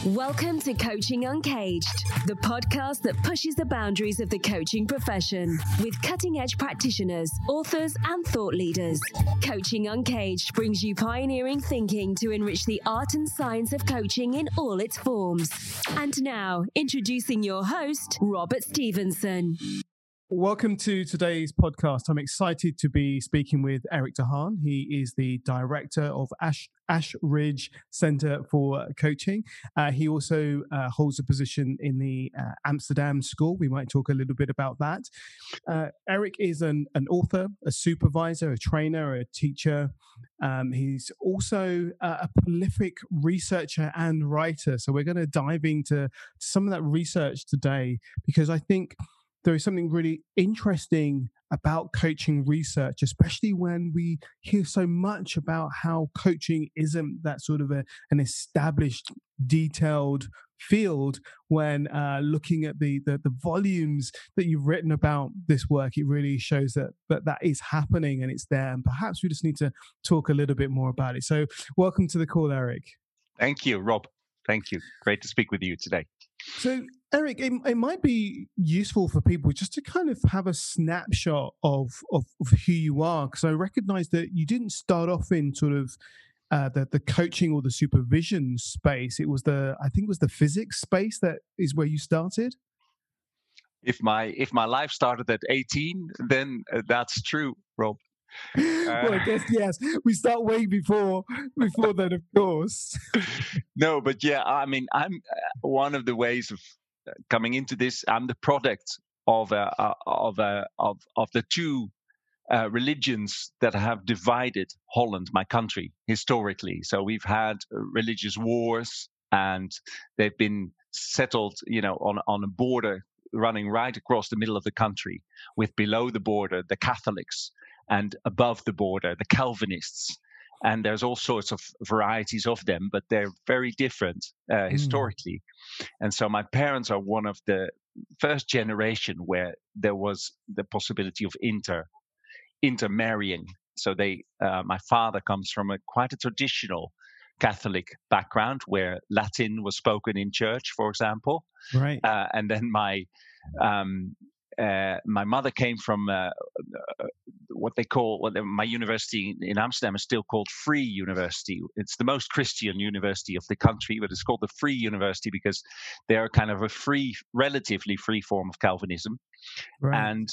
Welcome to Coaching Uncaged, the podcast that pushes the boundaries of the coaching profession with cutting-edge practitioners, authors, and thought leaders. Coaching Uncaged brings you pioneering thinking to enrich the art and science of coaching in all its forms. And now, introducing your host, Robert Stevenson. Welcome to today's podcast. I'm excited to be speaking with Eric de Haan. He is the director of Ashridge Center for Coaching. He also holds a position in the Amsterdam School. We might talk a little bit about that. Eric is an author, a supervisor, a trainer, a teacher. He's also a prolific researcher and writer. So we're going to dive into some of that research today, because I think there is something really interesting about coaching research, especially when we hear so much about how coaching isn't that sort of an established, detailed field. When looking at the volumes that you've written about this work, it really shows that is happening and it's there. And perhaps we just need to talk a little bit more about it. So welcome to the call, Eric. Thank you, Rob. Thank you. Great to speak with you today. So, Eric, it might be useful for people just to kind of have a snapshot of who you are, because I recognize that you didn't start off in sort of the coaching or the supervision space. It was the physics space that is where you started. If my life started at 18, then that's true, Rob. Well, I guess yes. We start way before that, of course. No, but yeah, I mean, I'm one of the ways of coming into this. I'm the product of the two religions that have divided Holland, my country, historically. So we've had religious wars, and they've been settled, on a border running right across the middle of the country, with below the border the Catholics, and above the border, the Calvinists. And there's all sorts of varieties of them, but they're very different historically. And so my parents are one of the first generation where there was the possibility of intermarrying. So my father comes from quite a traditional Catholic background where Latin was spoken in church, for example. Right. And then my mother came from my university in Amsterdam is still called Free University. It's the most Christian university of the country, but it's called the Free University because they're kind of a relatively free form of Calvinism. Right. And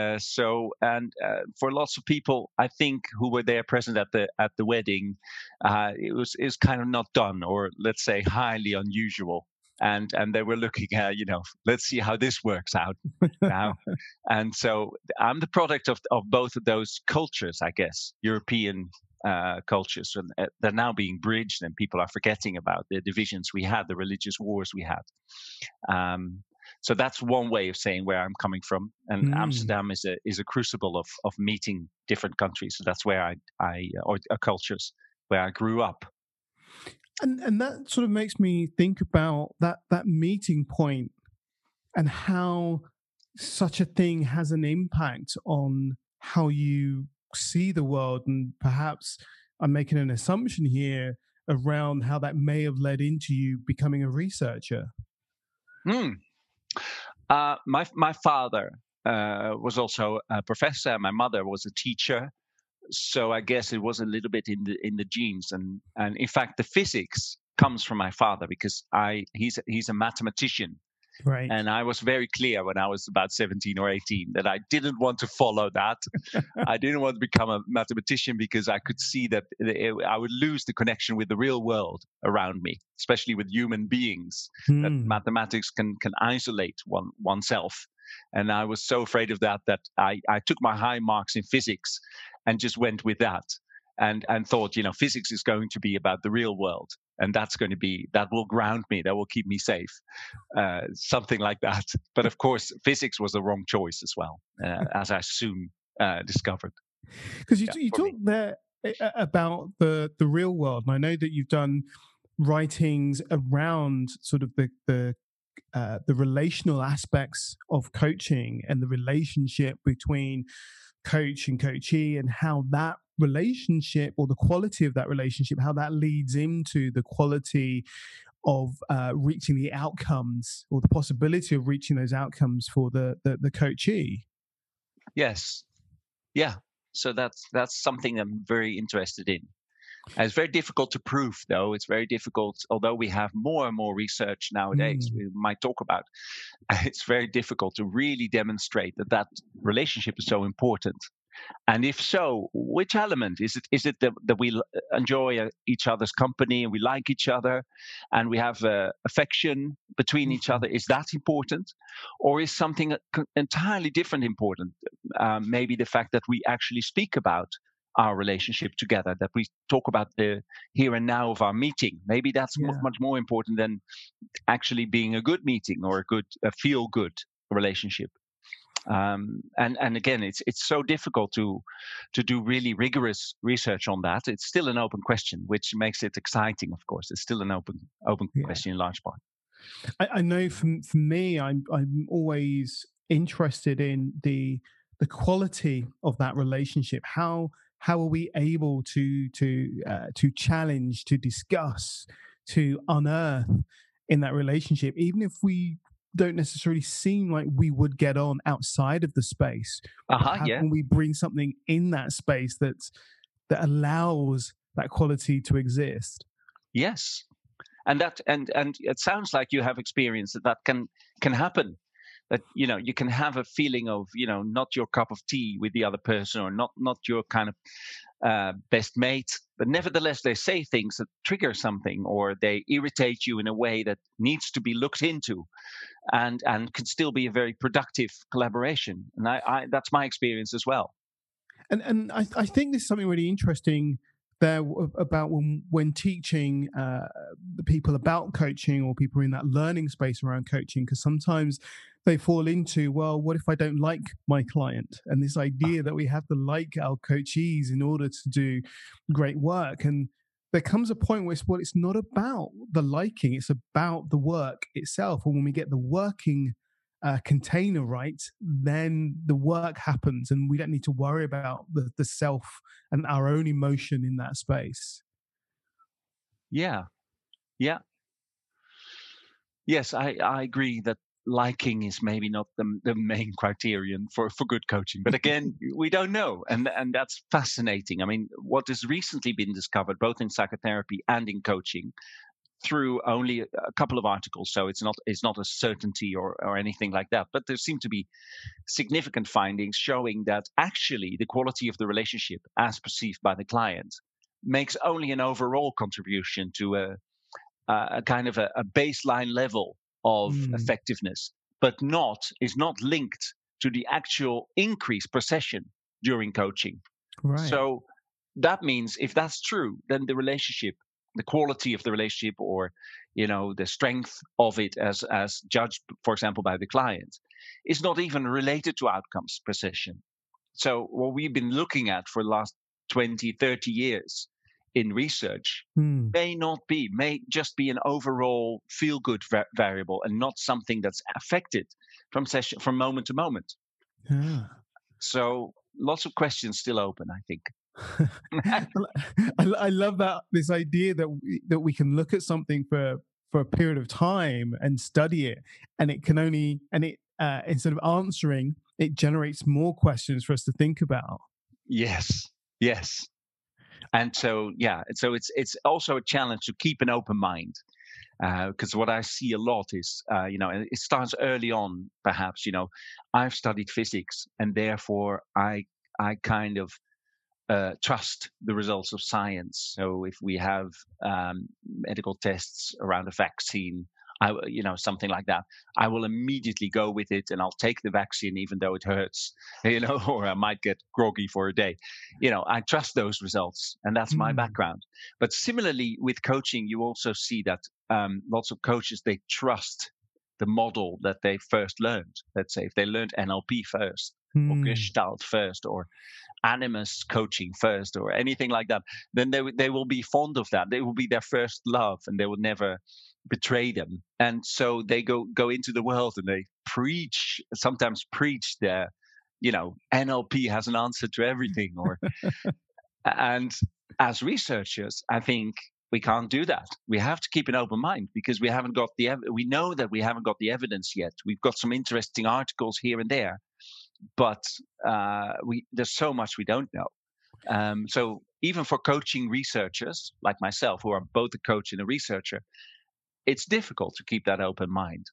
for lots of people, I think, who were there present at the wedding, it was kind of not done, or let's say highly unusual. And they were looking at, let's see how this works out now. And so I'm the product of both of those cultures, I guess, European cultures. And they're now being bridged, and people are forgetting about the divisions we had, the religious wars we had. So that's one way of saying where I'm coming from. And Amsterdam is a crucible of meeting different countries. So that's where or cultures, where I grew up. And that sort of makes me think about that meeting point and how such a thing has an impact on how you see the world. And perhaps I'm making an assumption here around how that may have led into you becoming a researcher. My father was also a professor. My mother was a teacher. So I guess it was a little bit in the genes, and in fact the physics comes from my father because he's a mathematician, right? And I was very clear when I was about 17 or 18 that I didn't want to follow that. I didn't want to become a mathematician because I could see that I would lose the connection with the real world around me, especially with human beings. That mathematics can isolate oneself. And I was so afraid of that I took my high marks in physics and just went with that and thought, physics is going to be about the real world. And that will ground me, that will keep me safe, something like that. But of course, physics was the wrong choice as well, as I soon discovered. Because you talk there about the real world. And I know that you've done writings around sort of the relational aspects of coaching and the relationship between coach and coachee, and how that relationship, or the quality of that relationship, how that leads into the quality reaching the outcomes, or the possibility of reaching those outcomes for the coachee. Yes. Yeah. So that's something I'm very interested in. And it's very difficult to prove, though. It's very difficult, although we have more and more research nowadays, we might talk about. It's very difficult to really demonstrate that relationship is so important. And if so, which element is it? Is it that we enjoy each other's company and we like each other, and we have affection between each other? Is that important, or is something entirely different important? Maybe the fact that we actually speak about our relationship together, that we talk about the here and now of our meeting. Maybe that's much more important than actually being a good meeting or a feel good relationship. And again, it's so difficult to do really rigorous research on that. It's still an open question, which makes it exciting. Of course, it's still an open question in large part. I know for me, I'm always interested in the quality of that relationship. How are we able to challenge, to discuss, to unearth in that relationship, even if we don't necessarily seem like we would get on outside of the space? How can we bring something in that space that allows that quality to exist? Yes, and it sounds like you have experience that can happen. That you can have a feeling of not your cup of tea with the other person, or not your kind of best mate, but nevertheless they say things that trigger something, or they irritate you in a way that needs to be looked into, and can still be a very productive collaboration. And I that's my experience as well. And I think there's something really interesting there about when teaching the people about coaching, or people in that learning space around coaching, because sometimes they fall into, well, what if I don't like my client? And this idea that we have to like our coachees in order to do great work. And there comes a point where it's not about the liking, it's about the work itself. And when we get the working container right, then the work happens, and we don't need to worry about the self and our own emotion in that space. Yeah. Yes, I agree that liking is maybe not the main criterion for good coaching. But again, we don't know. And that's fascinating. I mean, what has recently been discovered, both in psychotherapy and in coaching, through only a couple of articles, so it's not a certainty or anything like that, but there seem to be significant findings showing that actually the quality of the relationship as perceived by the client makes only an overall contribution to a kind of a baseline level of effectiveness, but is not linked to the actual increase per session during coaching. Right. So that means, if that's true, then the quality of the relationship, or the strength of it as judged, for example, by the client, is not even related to outcomes per session. So what we've been looking at for the last 20, 30 years in research may just be an overall feel-good variable, and not something that's affected from moment to moment. Yeah. So lots of questions still open, I think. I love this idea that we can look at something for a period of time and study it, and it can only instead of answering, it generates more questions for us to think about. Yes. And so it's also a challenge to keep an open mind, because what I see a lot is and it starts early on. Perhaps I've studied physics, and therefore I kind of trust the results of science. So if we have medical tests around a vaccine, something like that, I will immediately go with it, and I'll take the vaccine even though it hurts, or I might get groggy for a day. I trust those results, and that's my background. But similarly with coaching, you also see that lots of coaches, they trust the model that they first learned. Let's say if they learned NLP first, or Gestalt first, or animus coaching first, or anything like that, then they will be fond of that. They will be their first love, and they will never betray them. And so they go into the world, and they sometimes preach their NLP has an answer to everything, or and as researchers, I think we can't do that. We have to keep an open mind because we know that we haven't got the evidence yet. We've got some interesting articles here and there, but there's so much we don't know. So even for coaching researchers like myself, who are both a coach and a researcher, it's difficult to keep that open mind.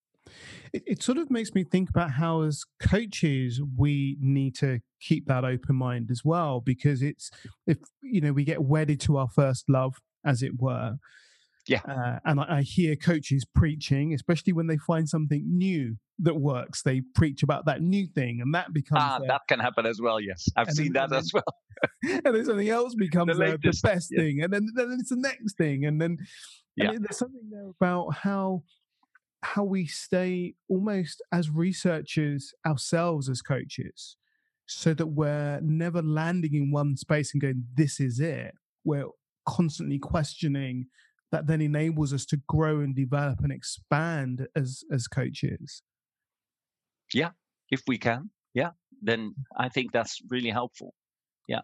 It sort of makes me think about how, as coaches, we need to keep that open mind as well, because if we get wedded to our first love, as it were. Yeah. And I hear coaches preaching, especially when they find something new that works. They preach about that new thing, and that becomes that can happen as well. Yes, I've seen that as well. And then something else becomes the best thing, and then it's the next thing, and then there's something there about how we stay almost as researchers ourselves as coaches, so that we're never landing in one space and going, "This is it." We're constantly questioning. That then enables us to grow and develop and expand as coaches. Yeah, if we can, then I think that's really helpful. Yeah.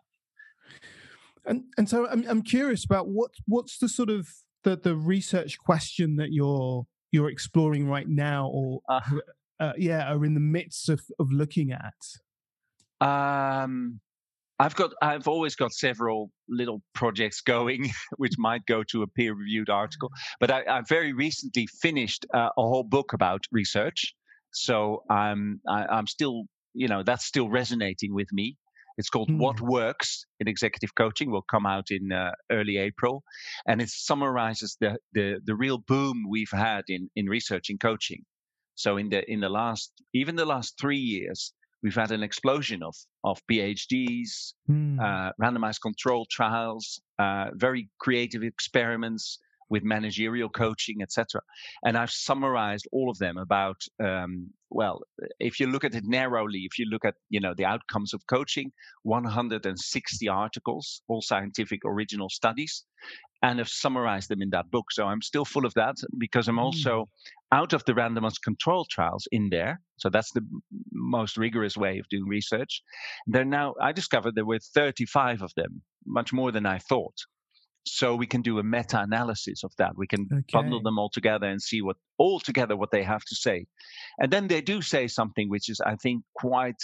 And so I'm curious about what's the sort of the research question that you're exploring right now, or are in the midst of looking at. I've always got several little projects going, which might go to a peer-reviewed article. But I very recently finished a whole book about research, so I'm still, that's still resonating with me. It's called What Works in Executive Coaching. Will come out in early April, and it summarizes the real boom we've had in research in coaching. So in the last 3 years. We've had an explosion of PhDs, randomized controlled trials, very creative experiments with managerial coaching, etc. And I've summarized all of them about, if you look at it narrowly, if you look at the outcomes of coaching, 160 articles, all scientific original studies, and have summarized them in that book. So I'm still full of that because I'm also out of the randomized controlled trials in there. So that's the most rigorous way of doing research. I discovered there were 35 of them, much more than I thought. So we can do a meta-analysis of that. We can bundle them all together and see what they have to say. And then they do say something which is, I think, quite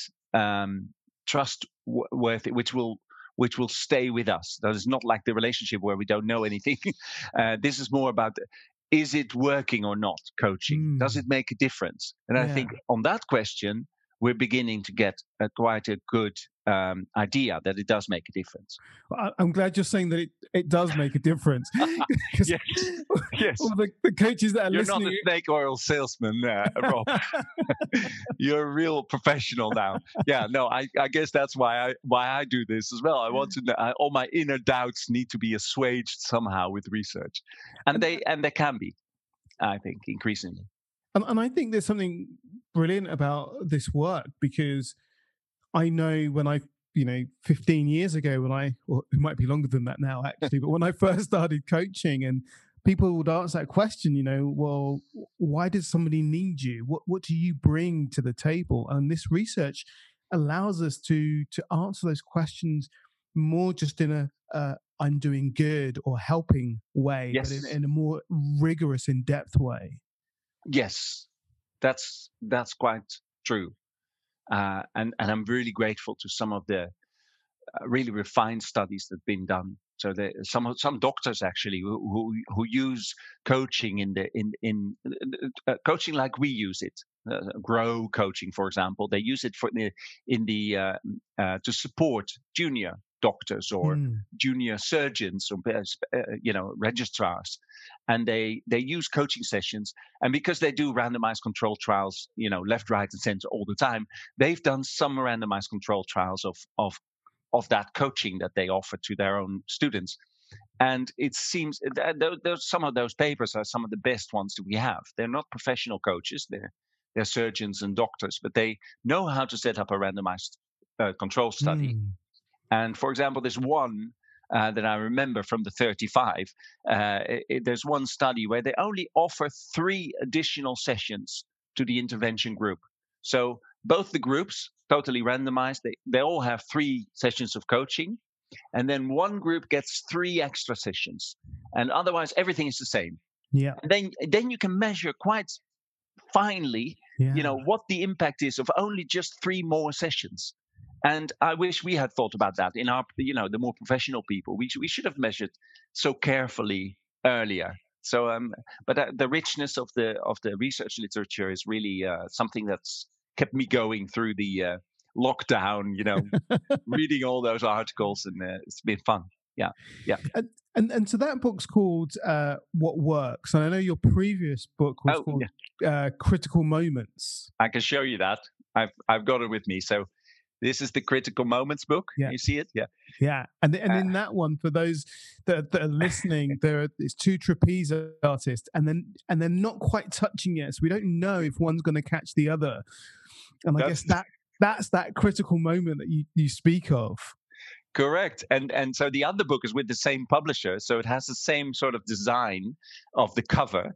trustworthy, which will stay with us. That is not like the relationship where we don't know anything. This is more about, is it working or not, coaching? Does it make a difference? And I think on that question, we're beginning to get quite a good idea that it does make a difference. Well, I'm glad you're saying that it does make a difference. Yes. Well, the coaches that are listening... You're not a snake oil salesman, Rob. You're a real professional now. Yeah, no, I guess that's why I do this as well. I want to know, all my inner doubts need to be assuaged somehow with research, and they can be, I think, increasingly. And I think there's something brilliant about this work, because I know when 15 years ago, or it might be longer than that now, actually, but when I first started coaching, and people would ask that question, well, why does somebody need you? What do you bring to the table? And this research allows us to answer those questions more just in a I'm doing good or helping way, but in a more rigorous, in-depth way. Yes, that's quite true. And I'm really grateful to some of the really refined studies that have been done. So some doctors actually who use coaching in coaching like we use it, Grow coaching, for example. They use it to support junior doctors or junior surgeons or registrars, and they use coaching sessions. And because they do randomized controlled trials, left, right, and center all the time, they've done some randomized controlled trials of that coaching that they offer to their own students. And it seems that some of those papers are some of the best ones that we have. They're not professional coaches; they're surgeons and doctors, but they know how to set up a randomized control study. And for example, there's one that I remember from the 35. There's one study where they only offer 3 additional sessions to the intervention group. So both the groups, totally randomized, they all have 3 sessions of coaching. and then one group gets 3 extra sessions, and otherwise everything is the same. Yeah. And then you can measure quite finely, what the impact is of only just 3 more sessions. And I wish we had thought about that in our, the more professional people. We should have measured so carefully earlier. So, but the richness of the research literature is really something that's kept me going through the lockdown. Reading all those articles, and it's been fun. Yeah. And so that book's called What Works, and I know your previous book was called Critical Moments. I can show you that. I've got it with me. So this is the Critical Moments book. Yeah. You see it? Yeah. And in that one, for those that are listening, it's 2 trapeze artists, and they're not quite touching yet, so we don't know if one's going to catch the other. And I guess that's that critical moment that you speak of. Correct. And so the other book is with the same publisher, so it has the same sort of design of the cover,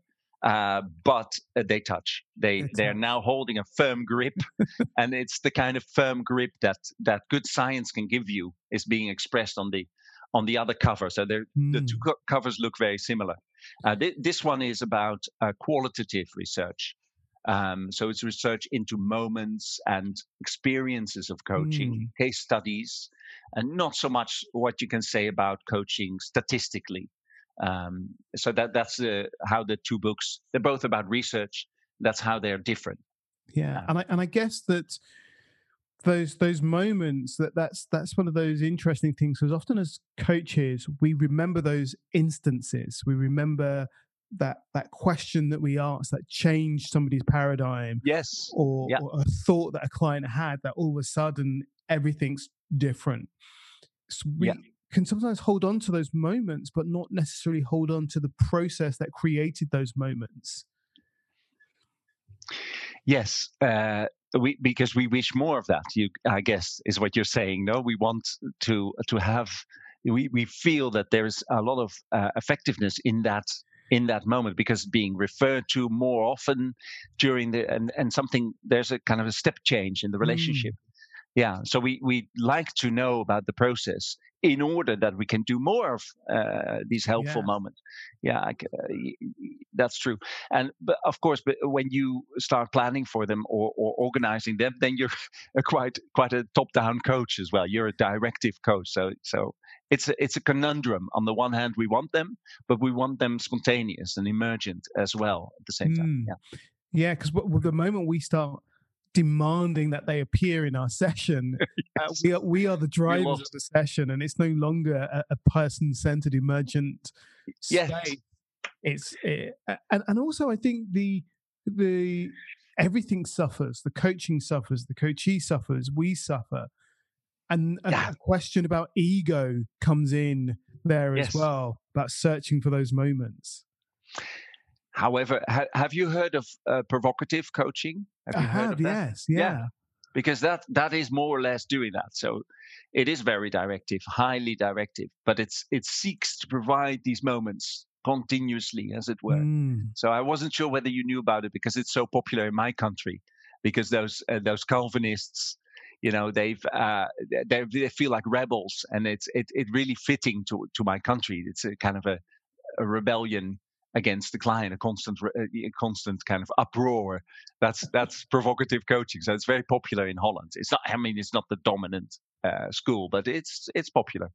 but they touch. They're now holding a firm grip, and it's the kind of firm grip that good science can give you is being expressed on the other cover. So the 2 covers look very similar. This one is about qualitative research. So it's research into moments and experiences of coaching, case studies, and not so much what you can say about coaching statistically. So that's how the 2 books, they're both about research. That's how they're different. Yeah, and I guess that those moments, that's one of those interesting things, because often as coaches we remember those instances. We remember that question that we asked that changed somebody's paradigm. Yes. Or a thought that a client had that all of a sudden everything's different. So we can sometimes hold on to those moments, but not necessarily hold on to the process that created those moments. Yes, because we wish more of that. I guess is what you're saying. No, we want to have. We feel that there's a lot of effectiveness in that moment, because being referred to more often during and something, there's a kind of a step change in the relationship. Yeah, so we like to know about the process in order that we can do more of these helpful moments. Yeah, that's true. But of course, when you start planning for them or organizing them, then you're quite a top-down coach as well. You're a directive coach. So it's a conundrum. On the one hand, we want them, but we want them spontaneous and emergent as well at the same time. Yeah, because the moment we start demanding that they appear in our session, we are the drivers of the session, and it's no longer a person-centered emergent state. And also I think the everything suffers. The coaching suffers. The coachee suffers. We suffer, and a question about ego comes in there as well, about searching for those moments. However, have you heard of provocative coaching? I have, yes. Yeah. Because that is more or less doing that. So it is very directive, highly directive, but it seeks to provide these moments continuously, as it were. So I wasn't sure whether you knew about it, because it's so popular in my country, because those Calvinists, they feel like rebels, and it's really fitting to my country. It's a kind of a rebellion against the client, a constant kind of uproar. That's provocative coaching. So it's very popular in Holland. It's not. I mean, it's not the dominant school, but it's popular.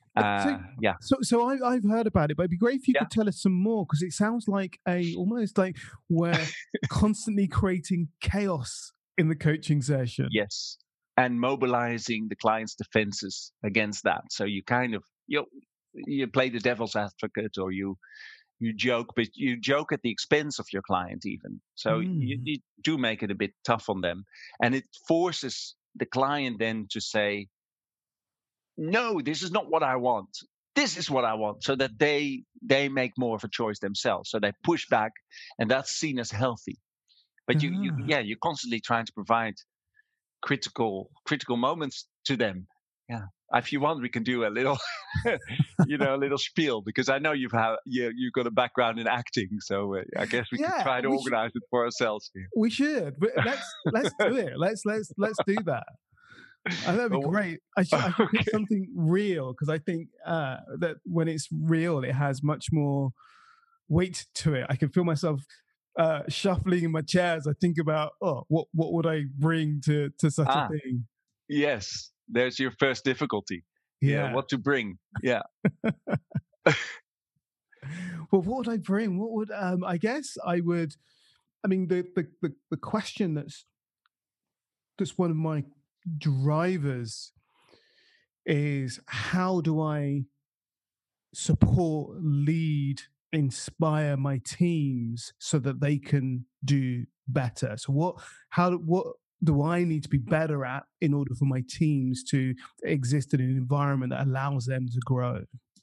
So I've heard about it, but it'd be great if you could tell us some more, because it sounds like almost like we're constantly creating chaos in the coaching session. Yes, and mobilizing the client's defenses against that. So you kind of you play the devil's advocate, or you joke, but you joke at the expense of your client even. So you do make it a bit tough on them, and it forces the client then to say, no, this is not what I want. This is what I want, so that they make more of a choice themselves. So they push back, and that's seen as healthy. But you're constantly trying to provide critical moments to them. Yeah. If you want, we can do a little, a little spiel, because I know you've got a background in acting, so I guess we can try to organize it for ourselves here. We should. Let's do it. Let's do that. That'd be great. I should pick something real, because I think that when it's real, it has much more weight to it. I can feel myself shuffling in my chair as I think about, what would I bring to such a thing? Yes, there's your first difficulty. Yeah, what to bring. Yeah. Well, what would I bring? What would I guess I would. I mean, the question that's one of my drivers is, how do I support, lead, inspire my teams so that they can do better? So what do I need to be better at in order for my teams to exist in an environment that allows them to grow?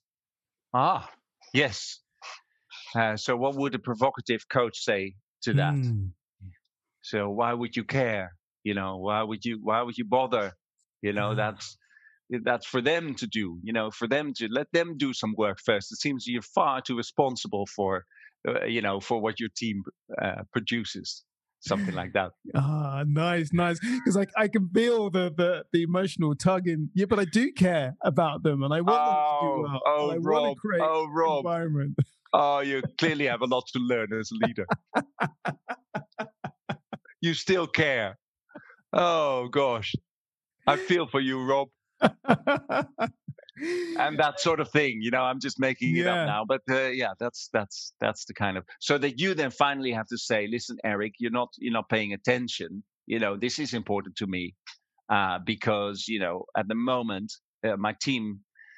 Yes. So what would a provocative coach say to that? So why would you care? Why would you bother? That's for them to do, for them to let them do some work first. It seems you're far too responsible for what your team produces. Something like that. Nice. Because I can feel the emotional tugging. Yeah, but I do care about them, and I want them to do well. And I want to create an environment. You clearly have a lot to learn as a leader. You still care. Oh gosh, I feel for you, Rob. And that sort of thing, I'm just making it up now, but that's the kind of, so that you then finally have to say, listen, Eric, you're not paying attention. This is important to me, because at the moment my team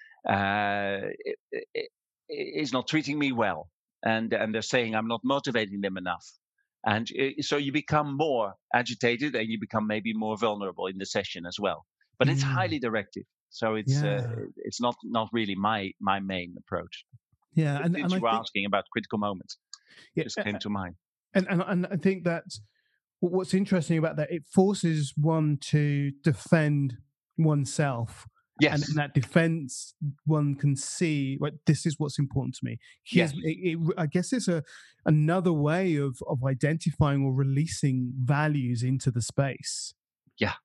is not treating me well, and they're saying I'm not motivating them enough, and so you become more agitated and you become maybe more vulnerable in the session as well. But it's highly directive. So it's not really my main approach. Yeah, and you were asking about critical moments. Just came to mind. And I think that what's interesting about that, it forces one to defend oneself. Yes. And in that defense, one can see, this is what's important to me. I guess it's another way of identifying or releasing values into the space. Yeah.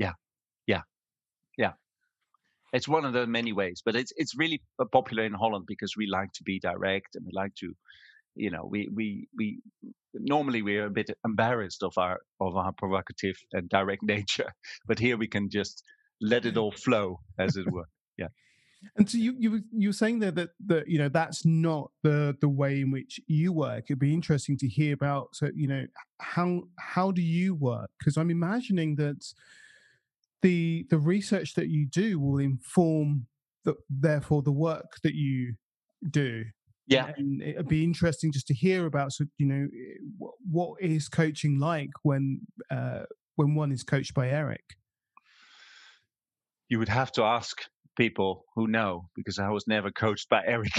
It's one of the many ways, but it's really popular in Holland because we like to be direct, and we like to, we normally we're a bit embarrassed of our provocative and direct nature, but here we can just let it all flow, as it were. Yeah. And so you were saying there that that's not the way in which you work. It'd be interesting to hear about. So how do you work? Because I'm imagining that the research that you do will inform therefore the work that you do. Yeah. And it'd be interesting just to hear about, so what is coaching like when one is coached by Eric? You would have to ask people who know, because I was never coached by Eric.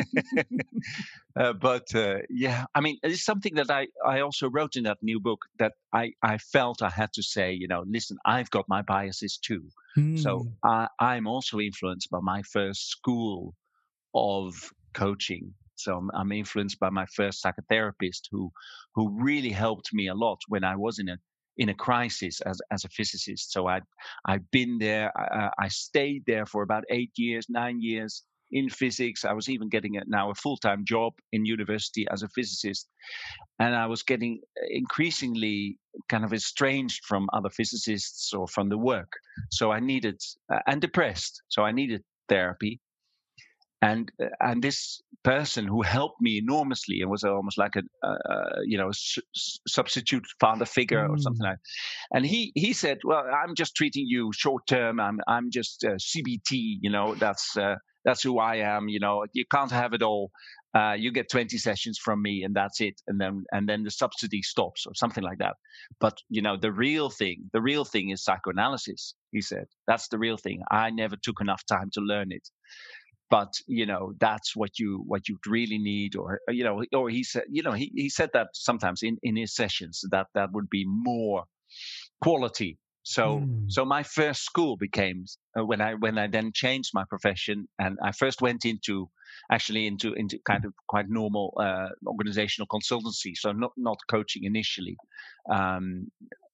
But I mean, it's something that I also wrote in that new book, that I felt I had to say, listen, I've got my biases too. So I'm also influenced by my first school of coaching. So I'm influenced by my first psychotherapist who really helped me a lot when I was in a crisis as a physicist. So I've been there. I stayed there for about 9 years in physics. I was even getting now a full-time job in university as a physicist, and I was getting increasingly kind of estranged from other physicists or from the work. So I needed and depressed. So I needed therapy. And this person who helped me enormously and was almost like a substitute father figure or something like that. And he said, well, I'm just treating you short term. I'm just CBT. That's who I am. You can't have it all. You get 20 sessions from me, and that's it. And then the subsidy stops or something like that. But the real thing is psychoanalysis. He said, that's the real thing. I never took enough time to learn it. But that's what you really need, or he said he said that sometimes in his sessions that would be more quality. So my first school became when I then changed my profession, and I first went into kind of quite normal organizational consultancy. So not coaching initially, um,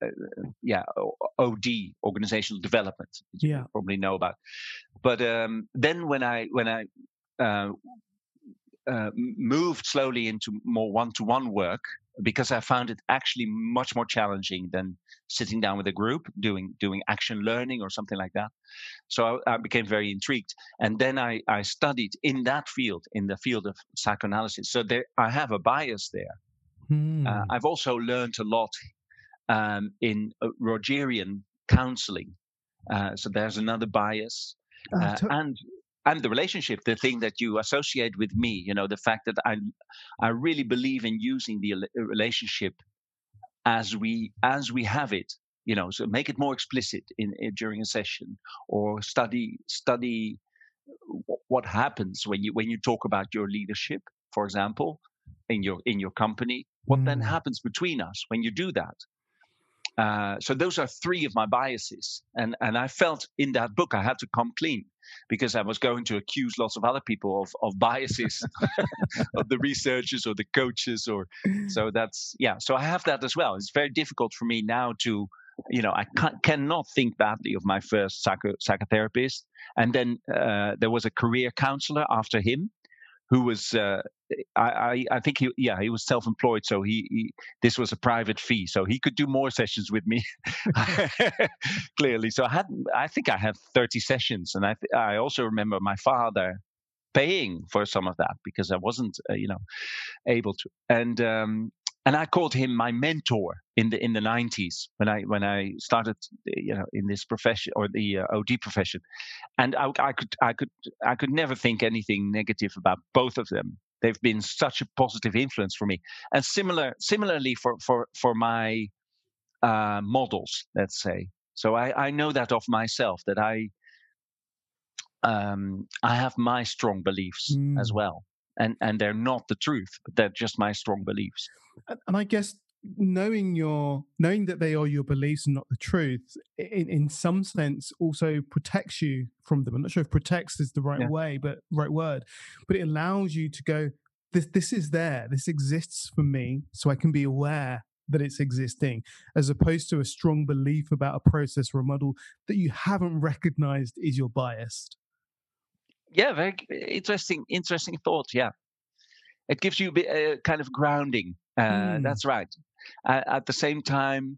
OD, organizational development, which you probably know about. But then when I moved slowly into more one-to-one work, because I found it actually much more challenging than sitting down with a group doing action learning or something like that. So I became very intrigued, and then I studied in that field, in the field of psychoanalysis. So I have a bias there. I've also learned a lot in Rogerian counseling. So there's another bias, and the relationship, the thing that you associate with me, the fact that I really believe in using the relationship as we have it, so make it more explicit during a session, or study what happens when you talk about your leadership, for example, in your company. What then happens between us when you do that? So those are three of my biases, and I felt in that book I had to come clean, because I was going to accuse lots of other people of biases of the researchers or the coaches, so that's so I have that as well. It's very difficult for me now to, I cannot think badly of my first psychotherapist, and then there was a career counselor after him, who was I think he was self-employed, so he this was a private fee, so he could do more sessions with me clearly. So I think I had 30 sessions, and I also remember my father paying for some of that, because I wasn't able to, and I called him my mentor in the 90s when I started in this profession, or the OD profession, and I could never think anything negative about both of them. They've been such a positive influence for me, and similarly for my models, let's say. So I know that of myself, that I have my strong beliefs as well, and they're not the truth, but they're just my strong beliefs. And I guess knowing that they are your beliefs and not the truth, in some sense also protects you from them. I'm not sure if protects is the right word, but it allows you to go, this is there, this exists for me, so I can be aware that it's existing, as opposed to a strong belief about a process or a model that you haven't recognized is your bias. Yeah, very interesting thought. Yeah, it gives you a kind of grounding. That's right. At the same time,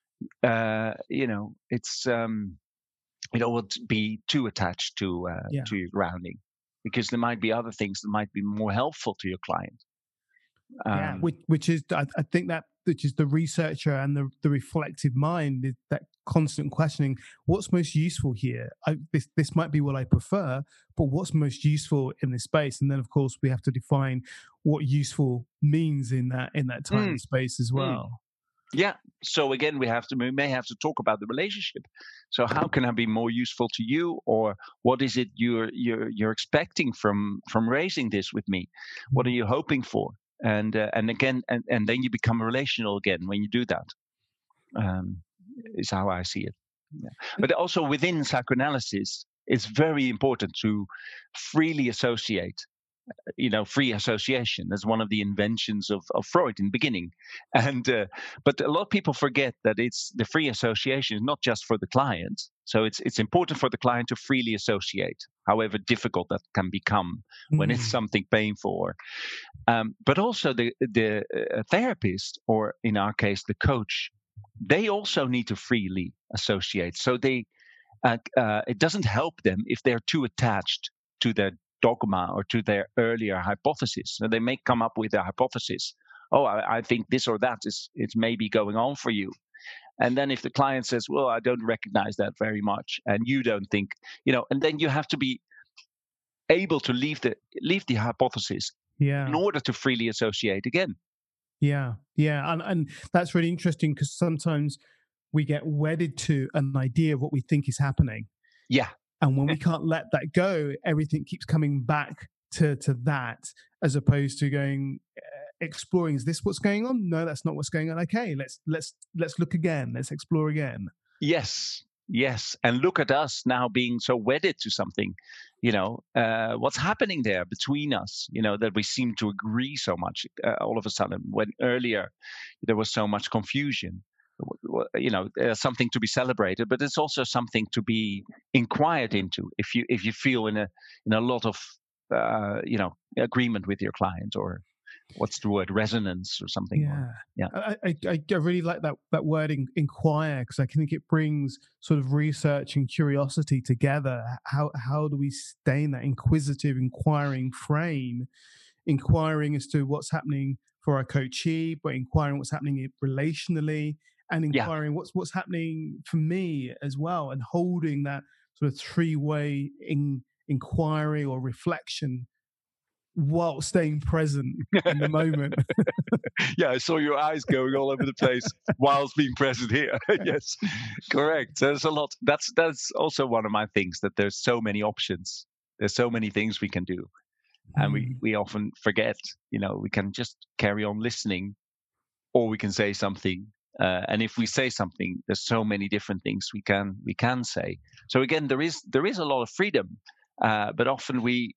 it's you don't want to be too attached to your grounding, because there might be other things that might be more helpful to your client. Which is, I think that which is the researcher and the reflective mind, is that constant questioning. What's most useful here? This might be what I prefer, but what's most useful in this space? And then, of course, we have to define what useful means in that time and space as well. Yeah. So again, we may have to talk about the relationship. So how can I be more useful to you, or what is it you're expecting from raising this with me? What are you hoping for? And again, and then you become relational again when you do that. Is how I see it. Yeah. But also within psychoanalysis, it's very important to freely associate. Free association. That's one of the inventions of Freud in the beginning, but a lot of people forget that it's the free association is not just for the client. So it's important for the client to freely associate, however difficult that can become when it's something painful. But also the therapist, or in our case the coach, they also need to freely associate. So they it doesn't help them if they're too attached to their dogma or to their earlier hypothesis. So they may come up with a hypothesis. Oh, I think this or that it's maybe going on for you. And then if the client says, well, I don't recognize that very much, and you don't think, and then you have to be able to leave the hypothesis in order to freely associate again. Yeah. And that's really interesting, because sometimes we get wedded to an idea of what we think is happening. Yeah. And when we can't let that go, everything keeps coming back to that, as opposed to going, exploring, is this what's going on? No, that's not what's going on. Okay, let's look again. Let's explore again. Yes, and look at us now being so wedded to something. What's happening there between us? That we seem to agree so much all of a sudden, when earlier there was so much confusion. There's something to be celebrated, but it's also something to be inquired into. If you feel in a lot of agreement with your client, or what's the word, resonance or something. I really like that word, inquire, because I think it brings sort of research and curiosity together. How do we stay in that inquisitive, inquiring frame, inquiring as to what's happening for our coachee, but inquiring what's happening relationally, and inquiring what's happening for me as well, and holding that sort of three-way inquiry or reflection while staying present in the moment. Yeah, I saw your eyes going all over the place whilst being present here. Yes, correct. There's a lot. That's also one of my things, that there's so many options. There's so many things we can do. And we often forget, we can just carry on listening, or we can say something. And if we say something, there's so many different things we can say. So again, there is a lot of freedom, but often we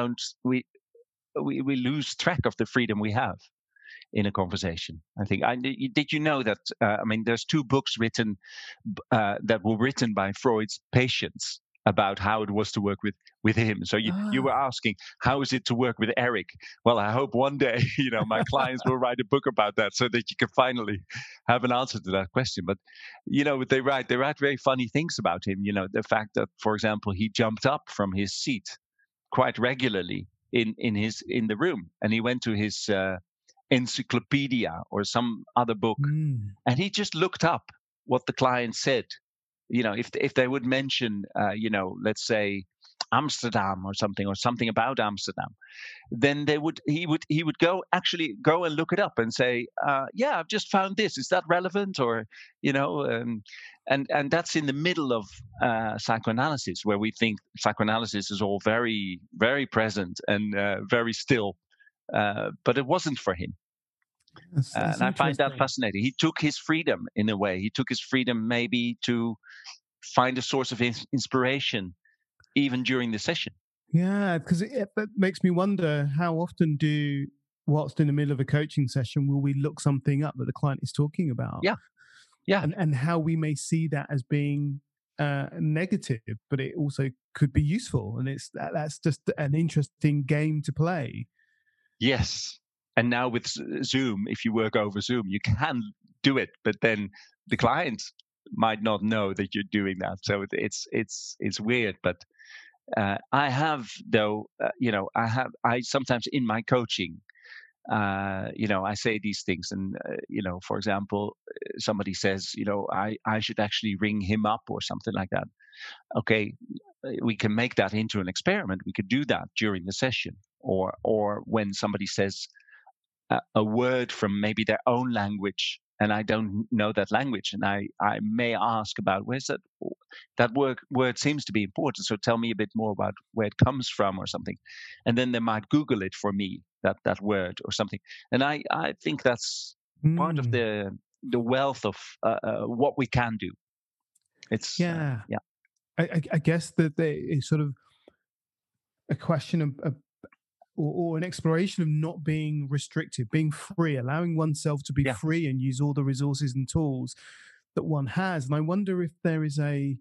lose track of the freedom we have in a conversation. I think. Did you know that? There's 2 books written that were written by Freud's patients about how it was to work with him. So you were asking, how is it to work with Eric? Well, I hope one day, my clients will write a book about that, so that you can finally have an answer to that question. But they write very funny things about him. The fact that, for example, he jumped up from his seat quite regularly in the room, and he went to his encyclopedia or some other book, and he just looked up what the client said. If they would mention, let's say Amsterdam or something about Amsterdam, then he would go and look it up and say, I've just found this. Is that relevant? Or, and that's in the middle of psychoanalysis, where we think psychoanalysis is all very, very present and very still. But it wasn't for him. And I find that fascinating. He took his freedom in a way. He took his freedom maybe to find a source of inspiration even during the session. Yeah, because that makes me wonder, how often whilst in the middle of a coaching session, will we look something up that the client is talking about? Yeah. And how we may see that as being negative, but it also could be useful. And that's just an interesting game to play. Yes. And now with Zoom, if you work over Zoom, you can do it, but then the client might not know that you're doing that. So it's weird. But I have, though, I sometimes in my coaching, I say these things, and for example, somebody says, I should actually ring him up or something like that. Okay, we can make that into an experiment. We could do that during the session, or when somebody says a word from maybe their own language, and I don't know that language, and I may ask about, where's that word seems to be important, so tell me a bit more about where it comes from or something. And then they might Google it for me, that word or something. And I think that's part of the wealth of what we can do. It's I guess that there is sort of a question of or an exploration of not being restricted, being free, allowing oneself to be free and use all the resources and tools that one has. And I wonder if there is a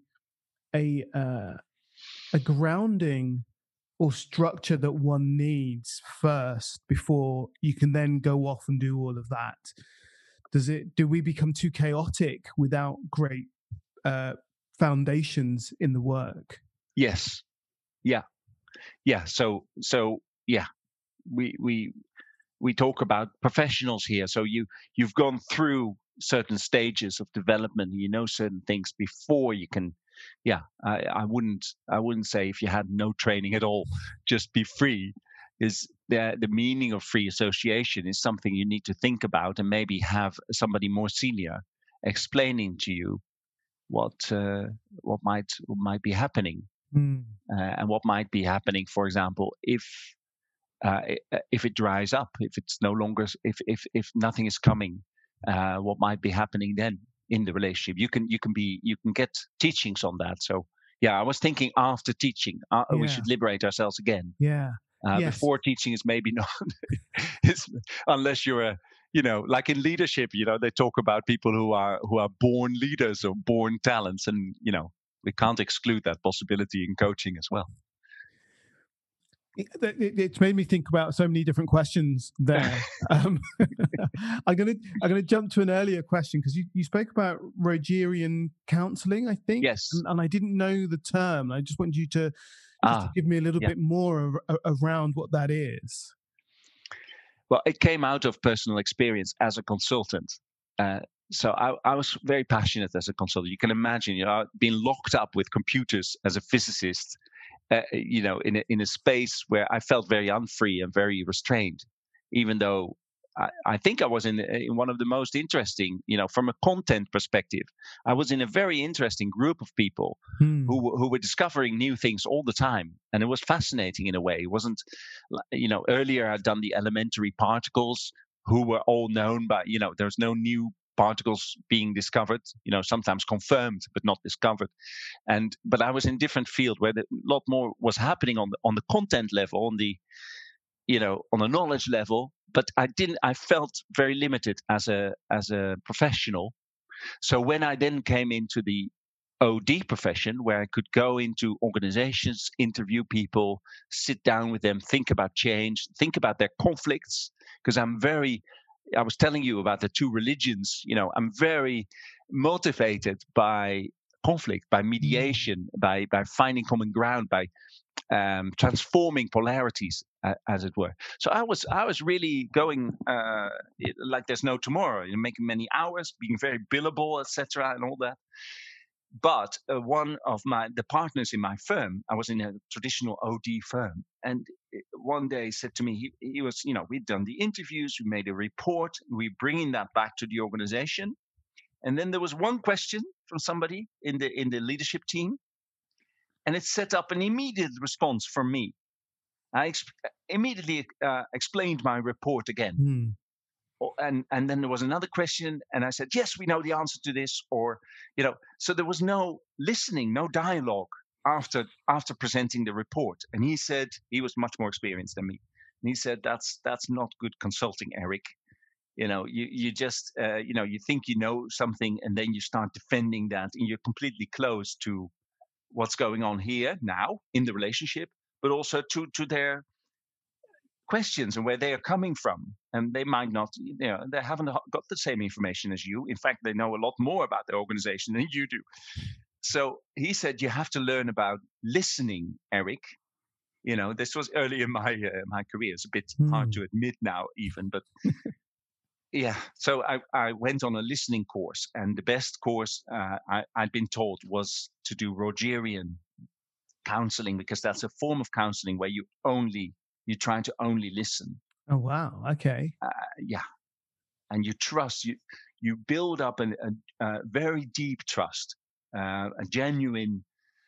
grounding or structure that one needs first before you can then go off and do all of that. Do we become too chaotic without great foundations in the work? Yes. Yeah. So yeah, we talk about professionals here. So you've gone through certain stages of development. You know certain things before you can. Yeah, I wouldn't say if you had no training at all, just be free. Is the meaning of free association is something you need to think about, and maybe have somebody more senior explaining to you what might be happening, and what might be happening. For example, if it dries up, if it's no longer, if nothing is coming, what might be happening then? in the relationship. You can get teachings on that. So yeah, I was thinking after teaching, we should liberate ourselves again. Yeah. Yes. Before teaching is maybe not, it's, unless you're like in leadership, they talk about people who are born leaders or born talents, and we can't exclude that possibility in coaching as well. It's made me think about so many different questions there. I'm gonna jump to an earlier question, because you spoke about Rogerian counseling, I think. Yes. And I didn't know the term. I just want you to give me a little bit more around what that is. Well, it came out of personal experience as a consultant. So I was very passionate as a consultant. You can imagine, being locked up with computers as a physicist, in a space where I felt very unfree and very restrained, even though I think I was in one of the most interesting, from a content perspective, I was in a very interesting group of people who were discovering new things all the time. And it was fascinating in a way. It wasn't, earlier I'd done the elementary particles who were all known, but, there's no new particles being discovered, sometimes confirmed but not discovered, but I was in a different field where a lot more was happening on the content level, on the knowledge level, but I felt very limited as a professional. So when I then came into the OD profession, where I could go into organizations, interview people, sit down with them, think about change, think about their conflicts, because I was telling you about the two religions. I'm very motivated by conflict, by mediation, by finding common ground, by transforming polarities, as it were. So I was really going like there's no tomorrow. Making many hours, being very billable, etc., and all that. But one of the partners in my firm, I was in a traditional OD firm, and one day said to me, he was, we'd done the interviews, we made a report, we're bringing that back to the organization. And then there was one question from somebody in the leadership team, and it set up an immediate response from me. I immediately explained my report again. And then there was another question, and I said, yes, we know the answer to this, or, so there was no listening, no dialogue after presenting the report. And he said, he was much more experienced than me. And he said, that's not good consulting, Eric. You just, you think you know something, and then you start defending that, and you're completely closed to what's going on here now in the relationship, but also to their questions and where they are coming from. And they might not, they haven't got the same information as you. In fact, they know a lot more about their organization than you do. So he said, you have to learn about listening, Eric. This was early in my career. It's a bit hard to admit now even, but yeah. So I went on a listening course, and the best course I'd been told was to do Rogerian counseling, because that's a form of counseling where you're trying to only listen. Oh, wow. Okay. Yeah. And you trust, you build up a very deep trust, a genuine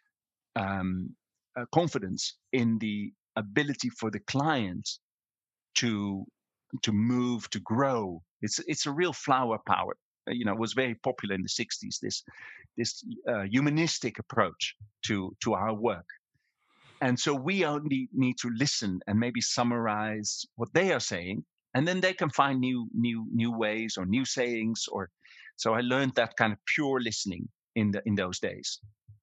confidence in the ability for the client to move, to grow. It's a real flower power. It was very popular in the 60s, this humanistic approach to our work. And so we only need to listen and maybe summarize what they are saying, and then they can find new ways or new sayings. So I learned that kind of pure listening in those days.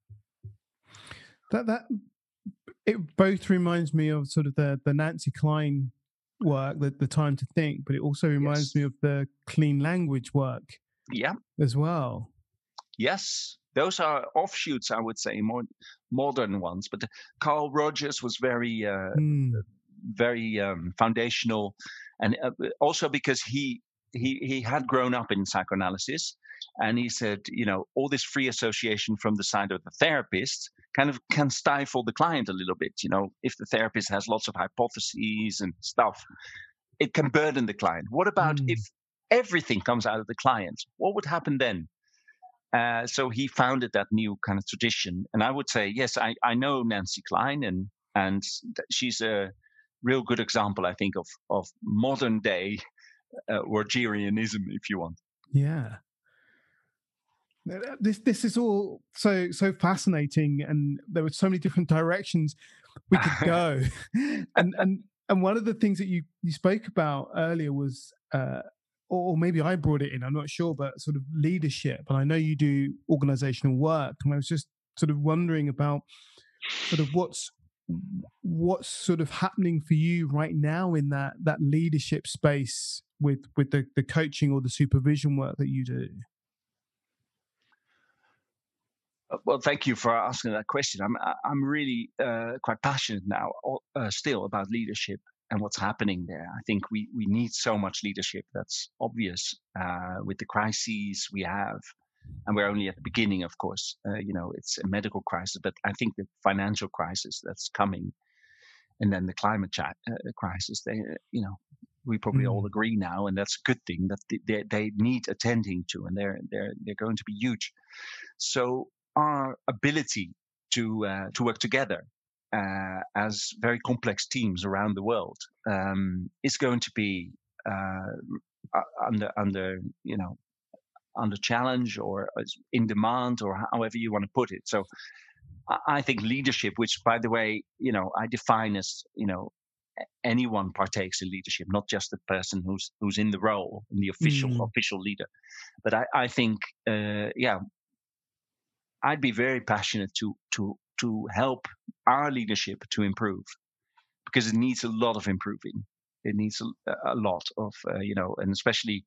That it both reminds me of sort of the Nancy Klein work, the time to think, but it also reminds me of the clean language work. Yeah. As well. Yes. Those are offshoots, I would say, more modern ones. But Carl Rogers was very, very foundational, and also because he had grown up in psychoanalysis, and he said, all this free association from the side of the therapist kind of can stifle the client a little bit. If the therapist has lots of hypotheses and stuff, it can burden the client. What about if everything comes out of the client? What would happen then? So he founded that new kind of tradition. And I would say, yes, I know Nancy Klein, and she's a real good example, I think, of modern day Rogerianism, if you want. Yeah. This is all so fascinating, and there were so many different directions we could go. and one of the things that you spoke about earlier was, or maybe I brought it in, I'm not sure, but sort of leadership. And I know you do organizational work, and I was just sort of wondering about sort of what's sort of happening for you right now in that leadership space with the coaching or the supervision work that you do. Well, thank you for asking that question. I'm really quite passionate now, still, about leadership and what's happening there. I think we need so much leadership. That's obvious with the crises we have, and we're only at the beginning, of course. It's a medical crisis, but I think the financial crisis that's coming, and then the climate crisis. We probably all agree now, and that's a good thing that they need attending to, and they're going to be huge. So our ability to work together as very complex teams around the world is going to be under challenge, or in demand, or however you want to put it. So I think leadership, which, by the way, I define as anyone partakes in leadership, not just the person who's in the role, in the official leader. But I think I'd be very passionate to help our leadership to improve, because it needs a lot of improving. It needs a lot of, and especially,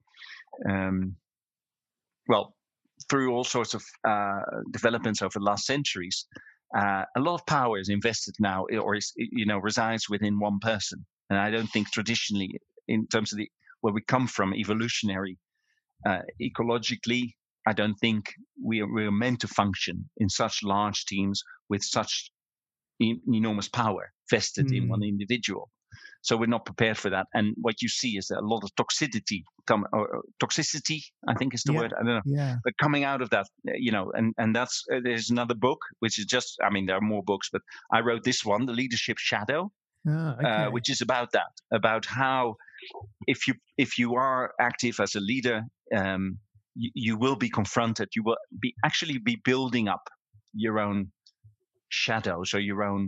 through all sorts of developments over the last centuries, a lot of power is invested now, or resides within one person. And I don't think traditionally, in terms of where we come from, evolutionary, ecologically, I don't think we're meant to function in such large teams with such enormous power vested in one individual. So we're not prepared for that. And what you see is that a lot of toxicity, I think is the word, I don't know, but coming out of that, and that's, there's another book, which is just, there are more books, but I wrote this one, The Leadership Shadow, which is about that, about how if you are active as a leader, you will be confronted. You will actually be building up your own shadows, or your own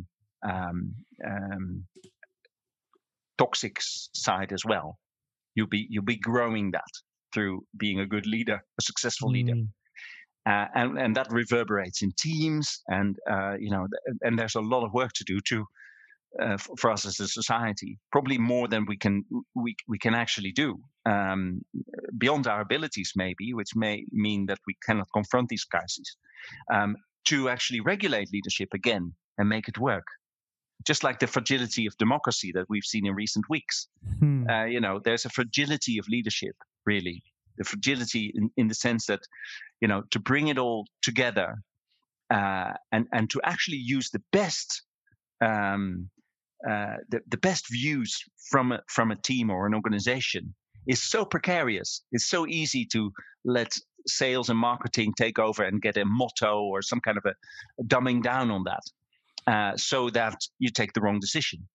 toxic side as well. You'll be growing that through being a good leader, a successful leader, and that reverberates in teams. And and there's a lot of work to do for us as a society, probably more than we can actually do, beyond our abilities, maybe, which may mean that we cannot confront these crises, to actually regulate leadership again and make it work. Just like the fragility of democracy that we've seen in recent weeks. There's a fragility of leadership, really. The fragility in the sense that, to bring it all together and to actually use the best the best views from a team or an organization is so precarious. It's so easy to let sales and marketing take over and get a motto or some kind of a dumbing down on that, so that you take the wrong decision.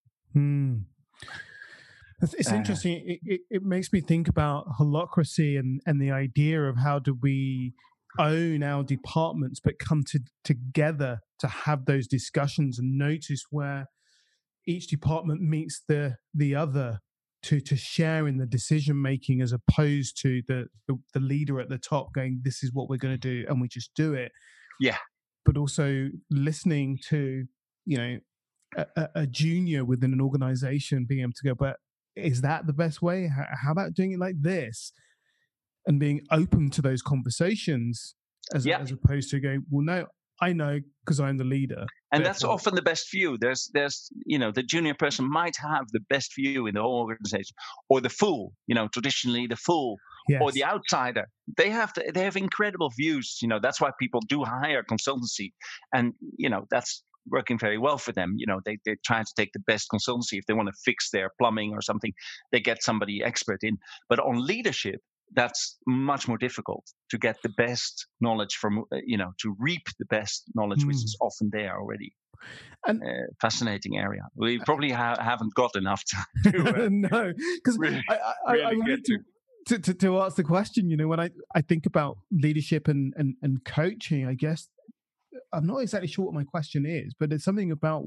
It's interesting. It makes me think about holacracy and the idea of how do we own our departments, but come together to have those discussions and notice where each department meets the other to share in the decision making, as opposed to the leader at the top going, this is what we're going to do, and we just do it. Yeah. But also listening to, a junior within an organization being able to go, but is that the best way? How about doing it like this? And being open to those conversations as opposed to going, well, no, I know because I'm the leader. And that's often the best view. There's the junior person might have the best view in the whole organization, or the fool, traditionally the fool, or the outsider. They have incredible views. That's why people do hire consultancy, and that's working very well for them. They try to take the best consultancy. If they want to fix their plumbing or something, they get somebody expert in. But on leadership, that's much more difficult to get the best knowledge from, to reap the best knowledge, which is often there already. And fascinating area. We probably haven't got enough time to no, because really to ask the question, when I think about leadership and coaching, I guess I'm not exactly sure what my question is, but there's something about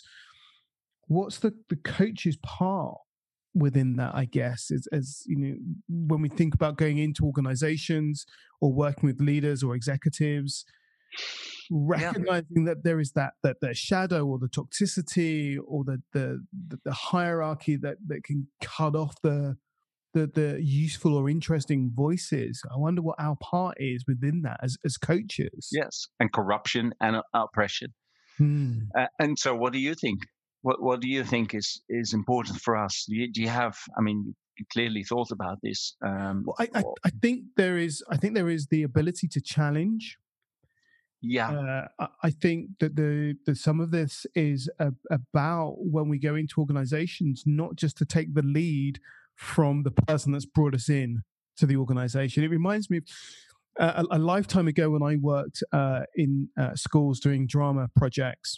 what's the coach's part within that, I guess, as when we think about going into organizations or working with leaders or executives, recognizing that there is that the shadow or the toxicity or the hierarchy that can cut off the useful or interesting voices. I wonder what our part is within that as coaches. Yes, and corruption and oppression. And so, what do you think? What do you think is important for us? Do you have? I mean, you clearly thought about this. Well, I think there is. I think there is the ability to challenge. Yeah. I think that the some of this is about when we go into organizations, not just to take the lead from the person that's brought us in to the organization. It reminds me of a lifetime ago when I worked in schools doing drama projects.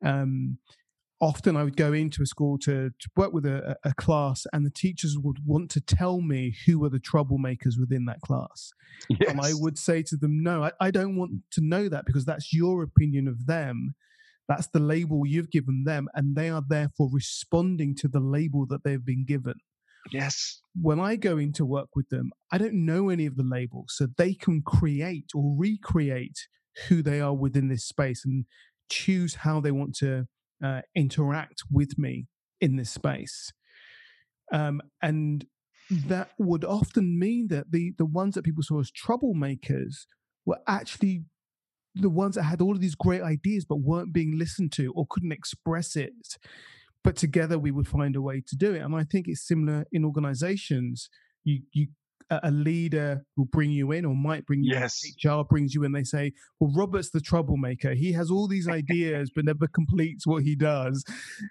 Often I would go into a school to work with a class, and the teachers would want to tell me who were the troublemakers within that class. Yes. And I would say to them, no, I don't want to know that, because that's your opinion of them. That's the label you've given them, and they are therefore responding to the label that they've been given. Yes. When I go in to work with them, I don't know any of the labels, so they can create or recreate who they are within this space and choose how they want to interact with me in this space. And that would often mean that the ones that people saw as troublemakers were actually the ones that had all of these great ideas but weren't being listened to or couldn't express it. But together we would find a way to do it. And I think it's similar in organizations. A leader will bring you in, or might bring you Yes. in. HR brings you in. They say, well, Robert's the troublemaker. He has all these ideas, but never completes what he does.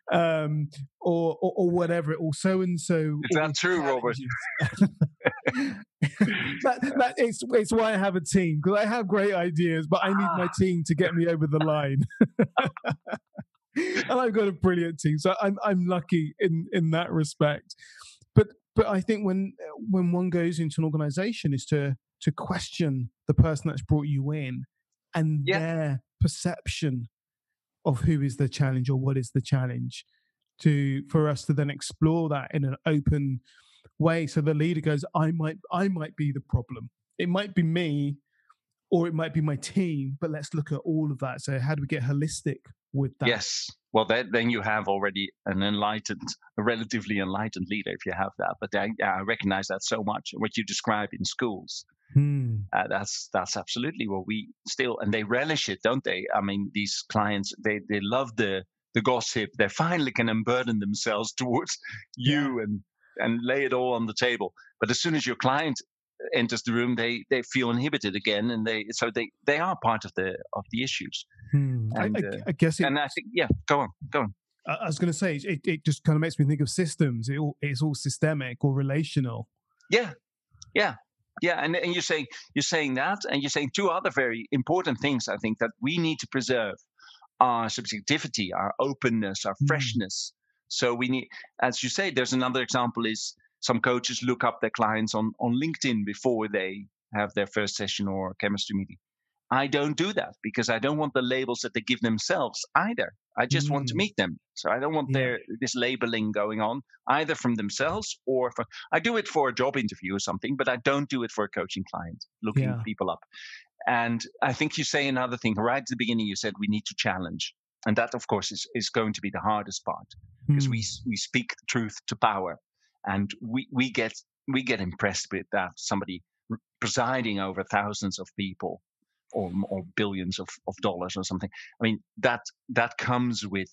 Or whatever. Or so-and-so. Is that true, Robert? It's why I have a team, because I have great ideas, but I need my team to get me over the line. And I've got a brilliant team, so I'm lucky in that respect. But I think when one goes into an organization is to question the person that's brought you in and their perception of who is the challenge or what is the challenge, for us to then explore that in an open way. So the leader goes, I might be the problem. It might be me, or it might be my team, but let's look at all of that. So how do we get holistic with that? Yes. Well, then you have already a relatively enlightened leader, if you have that. But I recognize that so much. What you describe in schools, that's absolutely what we still, and they relish it, don't they? I mean, these clients, they love the gossip. They finally can unburden themselves towards you and lay it all on the table. But as soon as your client enters the room, they feel inhibited again, and they are part of the issues. And, I guess, and I think, go on. I was going to say, it just kind of makes me think of systems. It's all systemic or relational. Yeah. And you're saying that, and you're saying two other very important things. I think that we need to preserve our subjectivity, our openness, our freshness. So we need, as you say, there's another example is some coaches look up their clients on LinkedIn before they have their first session or chemistry meeting. I don't do that because I don't want the labels that they give themselves either. I just want to meet them. So I don't want this labeling going on either from themselves or I do it for a job interview or something, but I don't do it for a coaching client, looking people up. And I think you say another thing right at the beginning. You said we need to challenge. And that, of course, is going to be the hardest part because we speak the truth to power. And we get impressed with that, somebody presiding over thousands of people or billions of dollars or something. I mean, that comes with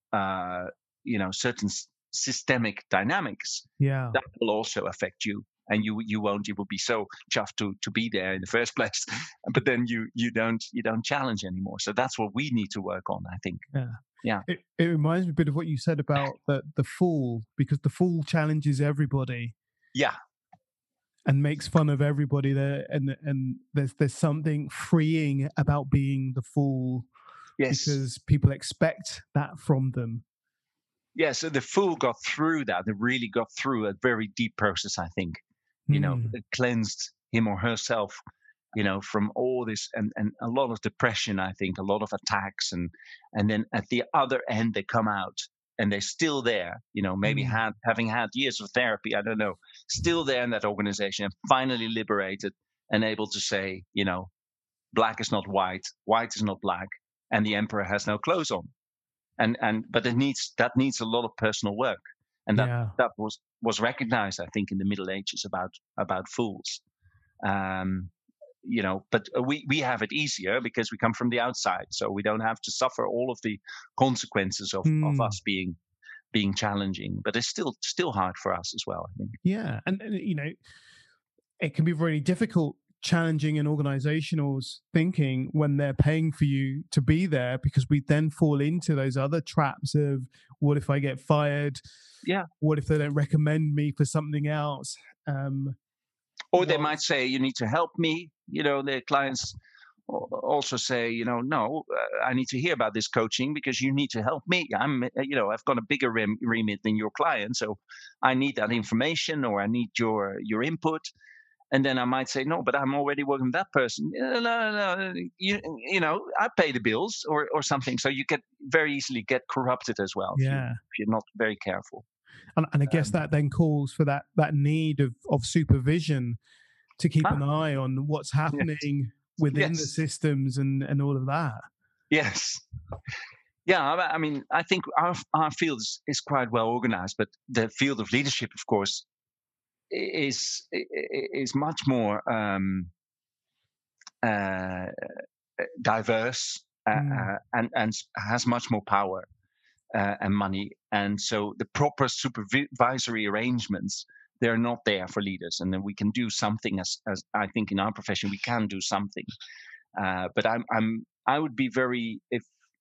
certain systemic dynamics. Yeah, that will also affect you, and you will be so chuffed to be there in the first place, but then you don't challenge anymore. So that's what we need to work on, I think. Yeah. It reminds me a bit of what you said about the fool, because the fool challenges everybody. Yeah. And makes fun of everybody there, and there's something freeing about being the fool. Yes. Because people expect that from them. Yeah, so the fool got through that. They really got through a very deep process, I think. cleansed him or herself, from all this and a lot of depression, I think, a lot of attacks, and then at the other end they come out and they're still there, maybe having had years of therapy, I don't know, still there in that organization and finally liberated and able to say, black is not white, white is not black, and the emperor has no clothes on. But that needs a lot of personal work. And that was recognized, I think, in the Middle Ages about fools. But we have it easier because we come from the outside, so we don't have to suffer all of the consequences of us being challenging. But it's still hard for us as well, I think. Yeah, and it can be really difficult challenging an organizational's thinking when they're paying for you to be there, because we then fall into those other traps of, what if I get fired? Yeah. What if they don't recommend me for something else? Or they might say, you need to help me. Their clients also say, no, I need to hear about this coaching because you need to help me. I've got a bigger remit than your client, so I need that information, or I need your input. And then I might say, no, but I'm already working with that person. No, I pay the bills or something. So you very easily get corrupted as well if you're not very careful. And I guess that then calls for that need of supervision to keep an eye on what's happening within the systems and all of that. Yes. Yeah, I mean, I think our field is quite well organized, but the field of leadership, of course, is much more diverse and has much more power and money, and so the proper supervisory arrangements, they're not there for leaders. And then we can do something as I think in our profession we can do something, but I would be very, if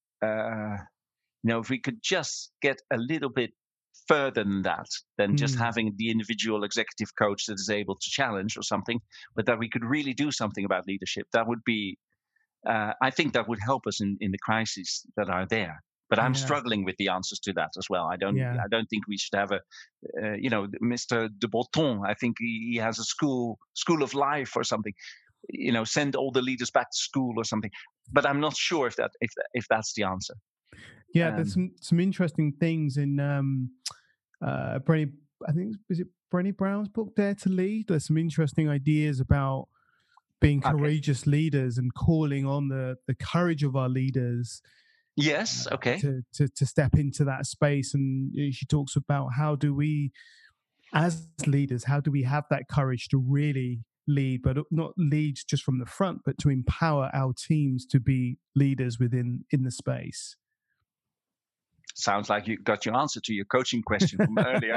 we could just get a little bit further than that, than just having the individual executive coach that is able to challenge or something, but that we could really do something about leadership. That would be, I think that would help us in the crises that are there. But I'm struggling with the answers to that as well. I don't think we should have Mr. de Botton. I think he has a school of life or something. Send all the leaders back to school or something. But I'm not sure if that's the answer. Yeah, there's some interesting things in Brené. I think is it Brené Brown's book, Dare to Lead. There's some interesting ideas about being courageous leaders and calling on the courage of our leaders. Yes. Okay. To step into that space, and she talks about how do we, as leaders, how do we have that courage to really lead, but not lead just from the front, but to empower our teams to be leaders in the space. Sounds like you got your answer to your coaching question from earlier.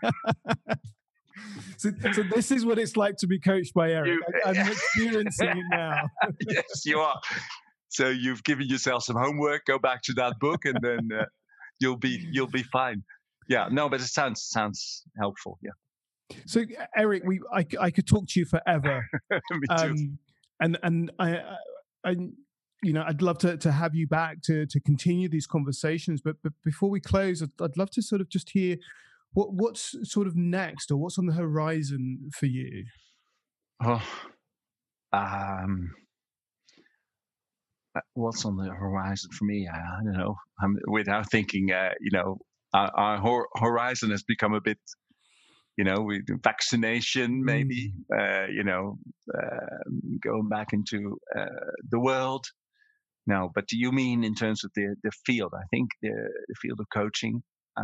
So this is what it's like to be coached by Eric. I'm experiencing it now. Yes, you are. So you've given yourself some homework. Go back to that book, and then you'll be fine. Yeah, no, but it sounds helpful. Yeah. So Eric, I could talk to you forever. Me too. And I I'd love to have you back to continue these conversations. But before we close, I'd love to sort of just hear what's sort of next, or what's on the horizon for you. What's on the horizon for me? I don't know. Without thinking, our horizon has become a bit, with vaccination, maybe, going back into the world. No, but do you mean in terms of the field? I think the field of coaching,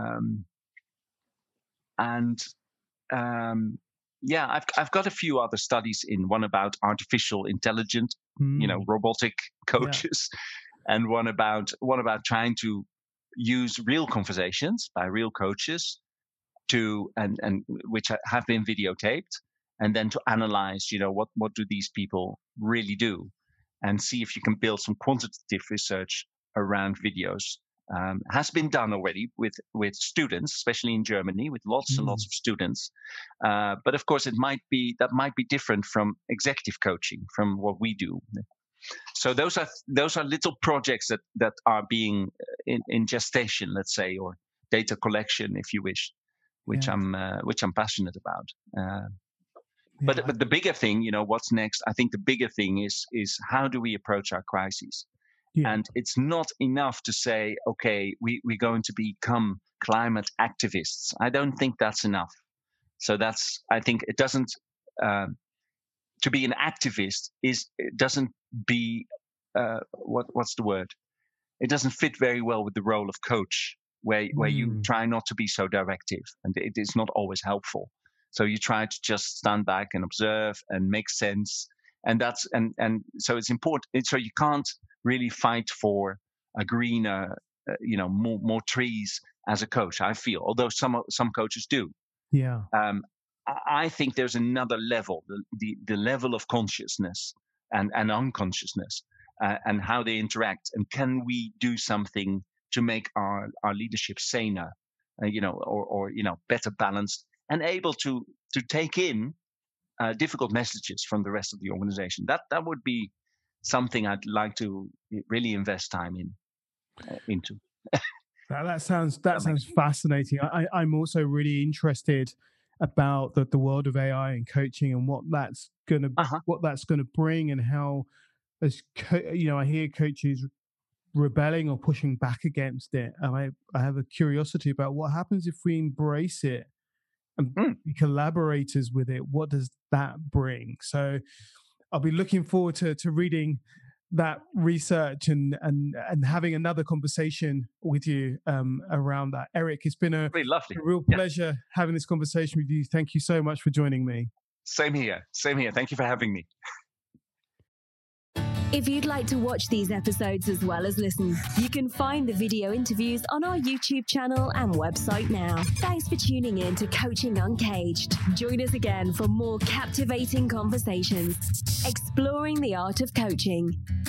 I've got a few other studies in, one about artificial intelligence, robotic coaches, and one about trying to use real conversations by real coaches and which have been videotaped, and then to analyze, what do these people really do, and see if you can build some quantitative research around videos. Has been done already with students, especially in Germany, with lots and lots of students. But of course, that might be different from executive coaching, from what we do. So those are little projects that are being in gestation, let's say, or data collection, if you wish, which I'm passionate about. But the bigger thing, what's next? I think the bigger thing is how do we approach our crises? Yeah. And it's not enough to say, okay, we're going to become climate activists. I don't think that's enough. So I think it doesn't, to be an activist doesn't be, what's the word? It doesn't fit very well with the role of coach, where you try not to be so directive, and it is not always helpful. So you try to just stand back and observe and make sense. And that's, and so it's important. So you can't really fight for a greener, more trees as a coach, I feel, although some coaches do. Yeah. I think there's another level, the level of consciousness and unconsciousness, and how they interact. And can we do something to make our leadership saner, or better balanced and able to take in difficult messages from the rest of the organization? That would be something I'd like to really invest time into. That sounds fascinating. I'm also really interested about the world of AI and coaching and what that's gonna bring, and how, as I hear coaches rebelling or pushing back against it. And I have a curiosity about what happens if we embrace it and be collaborators with it. What does that bring? So I'll be looking forward to reading that research and having another conversation with you around that. Eric, it's been a real pleasure having this conversation with you. Thank you so much for joining me. Same here. Thank you for having me. If you'd like to watch these episodes as well as listen, you can find the video interviews on our YouTube channel and website now. Thanks for tuning in to Coaching Uncaged. Join us again for more captivating conversations, exploring the art of coaching.